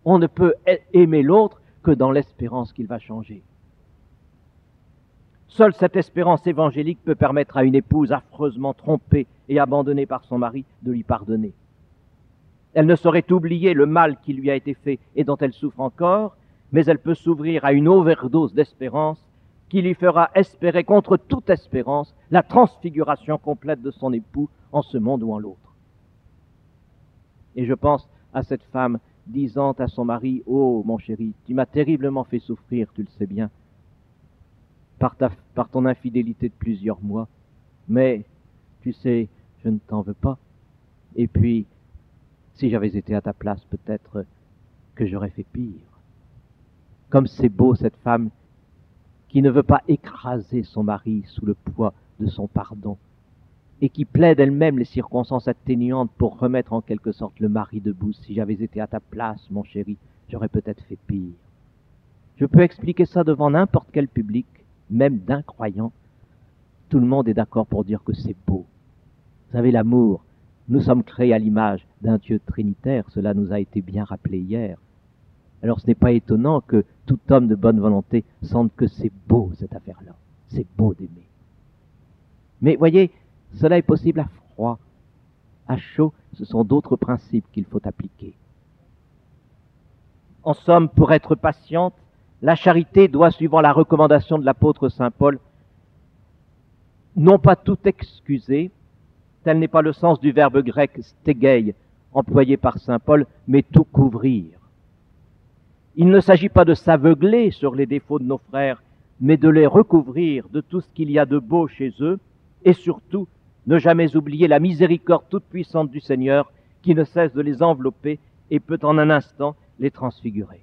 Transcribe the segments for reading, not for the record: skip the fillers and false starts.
On ne peut aimer l'autre que dans l'espérance qu'il va changer. Seule cette espérance évangélique peut permettre à une épouse affreusement trompée et abandonnée par son mari de lui pardonner. Elle ne saurait oublier le mal qui lui a été fait et dont elle souffre encore, mais elle peut s'ouvrir à une overdose d'espérance qui lui fera espérer contre toute espérance la transfiguration complète de son époux en ce monde ou en l'autre. Et je pense à cette femme disant à son mari « Oh, mon chéri, tu m'as terriblement fait souffrir, tu le sais bien, par ton infidélité de plusieurs mois, mais tu sais, je ne t'en veux pas. Et puis, si j'avais été à ta place, peut-être que j'aurais fait pire. » Comme c'est beau cette femme qui ne veut pas écraser son mari sous le poids de son pardon et qui plaide elle-même les circonstances atténuantes pour remettre en quelque sorte le mari debout. Si j'avais été à ta place, mon chéri, j'aurais peut-être fait pire. Je peux expliquer ça devant n'importe quel public, même d'incroyants. Tout le monde est d'accord pour dire que c'est beau. Vous savez, l'amour, nous sommes créés à l'image d'un Dieu trinitaire, cela nous a été bien rappelé hier. Alors ce n'est pas étonnant que tout homme de bonne volonté sente que c'est beau cette affaire-là. C'est beau d'aimer. Mais voyez, cela est possible à froid. À chaud, ce sont d'autres principes qu'il faut appliquer. En somme, pour être patiente, la charité doit, suivant la recommandation de l'apôtre saint Paul, non pas tout excuser, tel n'est pas le sens du verbe grec stegei employé par saint Paul, mais tout couvrir. Il ne s'agit pas de s'aveugler sur les défauts de nos frères, mais de les recouvrir de tout ce qu'il y a de beau chez eux, et surtout, ne jamais oublier la miséricorde toute puissante du Seigneur qui ne cesse de les envelopper et peut en un instant les transfigurer.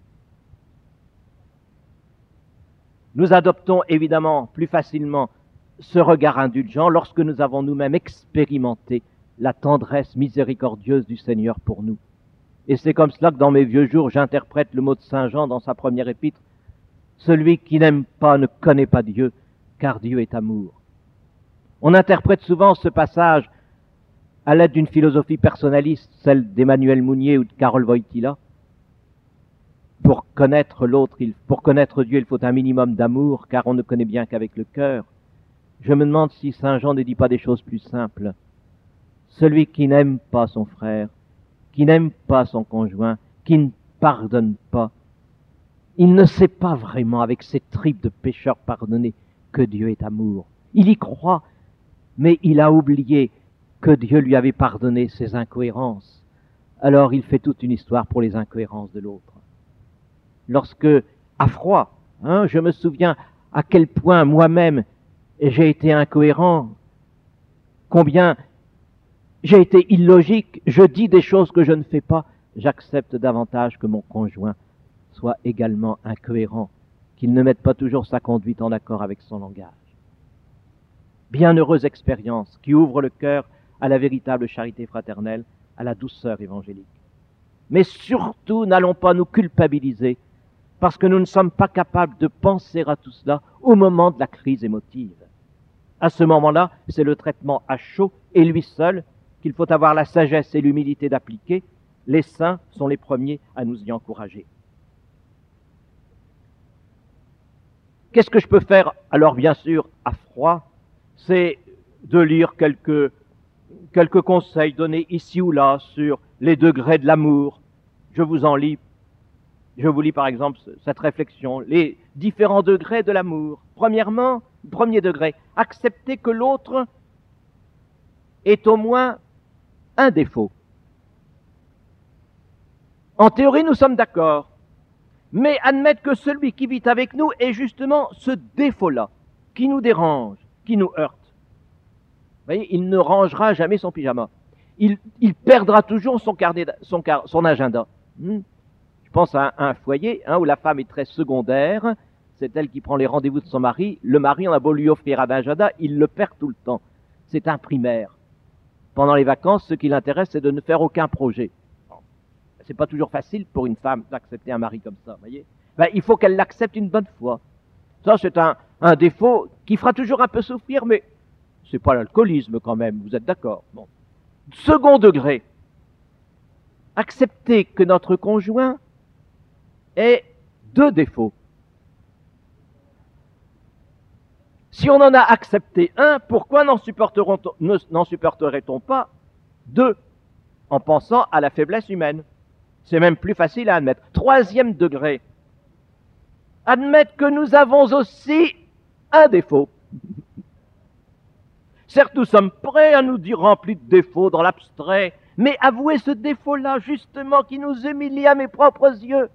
Nous adoptons évidemment plus facilement ce regard indulgent lorsque nous avons nous-mêmes expérimenté la tendresse miséricordieuse du Seigneur pour nous. Et c'est comme cela que dans mes vieux jours, j'interprète le mot de saint Jean dans sa première épître. Celui qui n'aime pas ne connaît pas Dieu, car Dieu est amour. On interprète souvent ce passage à l'aide d'une philosophie personnaliste, celle d'Emmanuel Mounier ou de Karol Wojtyla. Pour connaître l'autre, pour connaître Dieu, il faut un minimum d'amour, car on ne connaît bien qu'avec le cœur. Je me demande si saint Jean ne dit pas des choses plus simples. Celui qui n'aime pas son frère, qui n'aime pas son conjoint, qui ne pardonne pas, il ne sait pas vraiment, avec ses tripes de pécheurs pardonnés, que Dieu est amour. Il y croit, mais il a oublié que Dieu lui avait pardonné ses incohérences. Alors il fait toute une histoire pour les incohérences de l'autre. Lorsque, à froid, je me souviens à quel point moi-même j'ai été incohérent, combien j'ai été illogique, je dis des choses que je ne fais pas, j'accepte davantage que mon conjoint soit également incohérent, qu'il ne mette pas toujours sa conduite en accord avec son langage. Bienheureuse expérience qui ouvre le cœur à la véritable charité fraternelle, à la douceur évangélique. Mais surtout, n'allons pas nous culpabiliser parce que nous ne sommes pas capables de penser à tout cela au moment de la crise émotive. À ce moment-là, c'est le traitement à chaud et lui seul qu'il faut avoir la sagesse et l'humilité d'appliquer. Les saints sont les premiers à nous y encourager. Qu'est-ce que je peux faire? Alors bien sûr, à froid, c'est de lire quelques conseils donnés ici ou là sur les degrés de l'amour. Je vous lis par exemple cette réflexion, les différents degrés de l'amour. Premièrement, premier degré, accepter que l'autre est au moins un défaut. En théorie, nous sommes d'accord, mais admettre que celui qui vit avec nous est justement ce défaut-là, qui nous dérange, qui nous heurte. Vous voyez, il ne rangera jamais son pyjama. Il perdra toujours son agenda. Je pense à un foyer où la femme est très secondaire, c'est elle qui prend les rendez-vous de son mari. Le mari, on a beau lui offrir un agenda, il le perd tout le temps. C'est un primaire. Pendant les vacances, ce qui l'intéresse, c'est de ne faire aucun projet. C'est pas toujours facile pour une femme d'accepter un mari comme ça, voyez. Il faut qu'elle l'accepte une bonne fois. Ça, c'est un défaut qui fera toujours un peu souffrir, mais c'est pas l'alcoolisme quand même, vous êtes d'accord? Bon. Second degré, accepter que notre conjoint ait deux défauts. Si on en a accepté un, pourquoi n'en supporterait-on pas deux, en pensant à la faiblesse humaine? C'est même plus facile à admettre. Troisième degré, admettre que nous avons aussi un défaut. Certes, nous sommes prêts à nous dire remplis de défauts dans l'abstrait, mais avouer ce défaut-là, justement, qui nous humilie à mes propres yeux.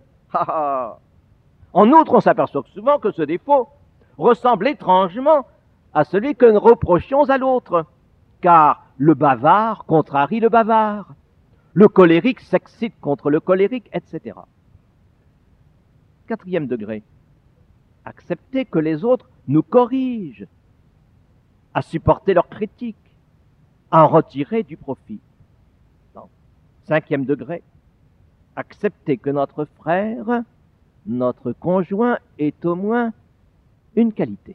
En outre, on s'aperçoit souvent que ce défaut ressemble étrangement à celui que nous reprochions à l'autre, car le bavard contrarie le bavard, le colérique s'excite contre le colérique, etc. Quatrième degré, accepter que les autres nous corrigent, à supporter leurs critiques, à en retirer du profit. Non. Cinquième degré, accepter que notre frère, notre conjoint est au moins une qualité.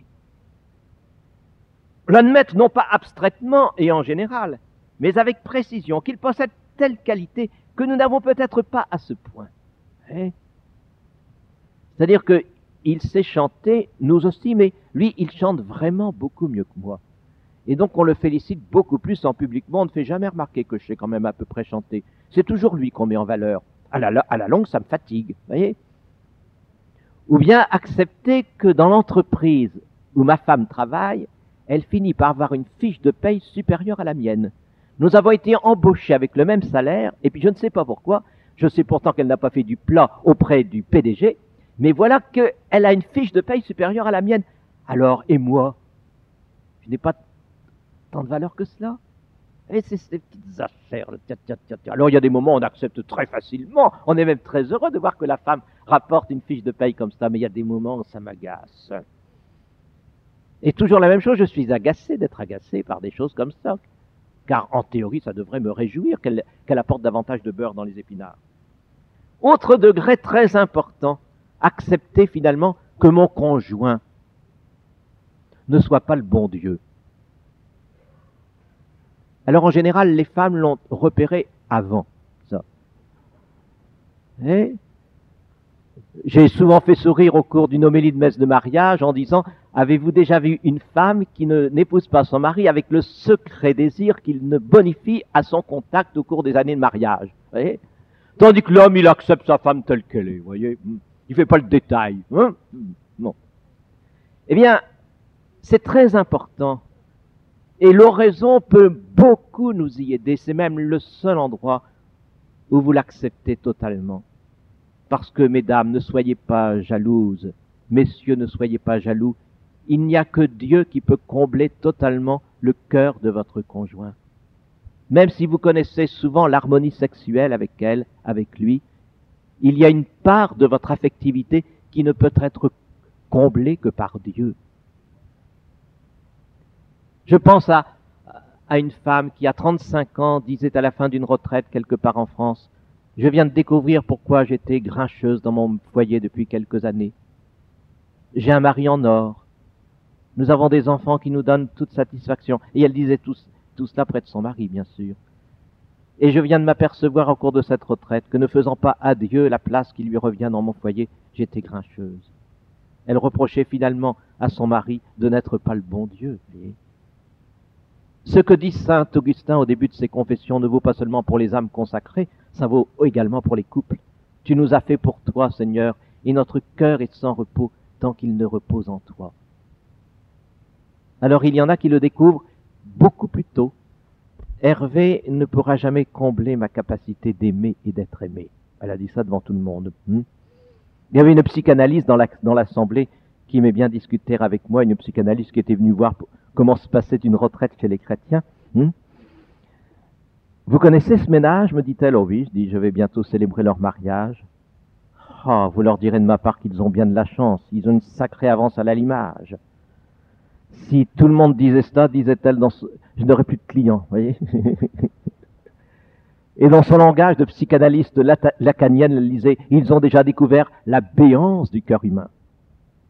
L'admettre non pas abstraitement et en général, mais avec précision, qu'il possède telle qualité que nous n'avons peut-être pas à ce point. C'est-à-dire qu'il sait chanter, nous aussi, mais lui, il chante vraiment beaucoup mieux que moi. Et donc on le félicite beaucoup plus en publiquement. On ne fait jamais remarquer que je sais quand même à peu près chanter. C'est toujours lui qu'on met en valeur. À la longue, ça me fatigue, voyez. Ou bien accepter que dans l'entreprise où ma femme travaille, elle finit par avoir une fiche de paye supérieure à la mienne. Nous avons été embauchés avec le même salaire, et puis je ne sais pas pourquoi, je sais pourtant qu'elle n'a pas fait du plat auprès du PDG, mais voilà qu'elle a une fiche de paye supérieure à la mienne. Alors, et moi, je n'ai pas tant de valeur que cela. Et c'est ces petites affaires. Alors, il y a des moments où on accepte très facilement. On est même très heureux de voir que la femme rapporte une fiche de paye comme ça, mais il y a des moments où ça m'agace. Et toujours la même chose, je suis agacé d'être agacé par des choses comme ça. Car en théorie, ça devrait me réjouir qu'elle apporte davantage de beurre dans les épinards. Autre degré très important, accepter finalement que mon conjoint ne soit pas le bon Dieu. Alors en général, les femmes l'ont repéré avant ça. Et j'ai souvent fait sourire au cours d'une homélie de messe de mariage en disant « Avez-vous déjà vu une femme qui n'épouse pas son mari avec le secret désir qu'il ne bonifie à son contact au cours des années de mariage ?» Tandis que l'homme, il accepte sa femme telle qu'elle est, vous voyez. Il ne fait pas le détail. Hein? Non. Eh bien, c'est très important. Et l'oraison peut beaucoup nous y aider. C'est même le seul endroit où vous l'acceptez totalement. Parce que, mesdames, ne soyez pas jalouses. Messieurs, ne soyez pas jaloux. Il n'y a que Dieu qui peut combler totalement le cœur de votre conjoint. Même si vous connaissez souvent l'harmonie sexuelle avec elle, avec lui, il y a une part de votre affectivité qui ne peut être comblée que par Dieu. Je pense à une femme qui, à 35 ans, disait à la fin d'une retraite quelque part en France, « Je viens de découvrir pourquoi j'étais grincheuse dans mon foyer depuis quelques années. J'ai un mari en or. Nous avons des enfants qui nous donnent toute satisfaction. » Et elle disait tout cela près de son mari, bien sûr. « Et je viens de m'apercevoir au cours de cette retraite que ne faisant pas à Dieu la place qui lui revient dans mon foyer, j'étais grincheuse. » Elle reprochait finalement à son mari de n'être pas le bon Dieu. Voyez. Ce que dit saint Augustin au début de ses confessions ne vaut pas seulement pour les âmes consacrées, ça vaut également pour les couples. Tu nous as fait pour toi, Seigneur, et notre cœur est sans repos tant qu'il ne repose en toi. Alors il y en a qui le découvrent beaucoup plus tôt. Hervé ne pourra jamais combler ma capacité d'aimer et d'être aimé. Elle a dit ça devant tout le monde. Il y avait une psychanalyste dans l'assemblée qui aimait bien discuter avec moi, une psychanalyste qui était venue voir comment se passait une retraite chez les chrétiens. Vous connaissez ce ménage, me dit-elle. Oh oui, je dis, je vais bientôt célébrer leur mariage. Oh, vous leur direz de ma part qu'ils ont bien de la chance, ils ont une sacrée avance à l'allumage. Si tout le monde disait cela, disait-elle, je n'aurais plus de clients, voyez. Et dans son langage de psychanalyste lacanienne, elle disait, ils ont déjà découvert la béance du cœur humain.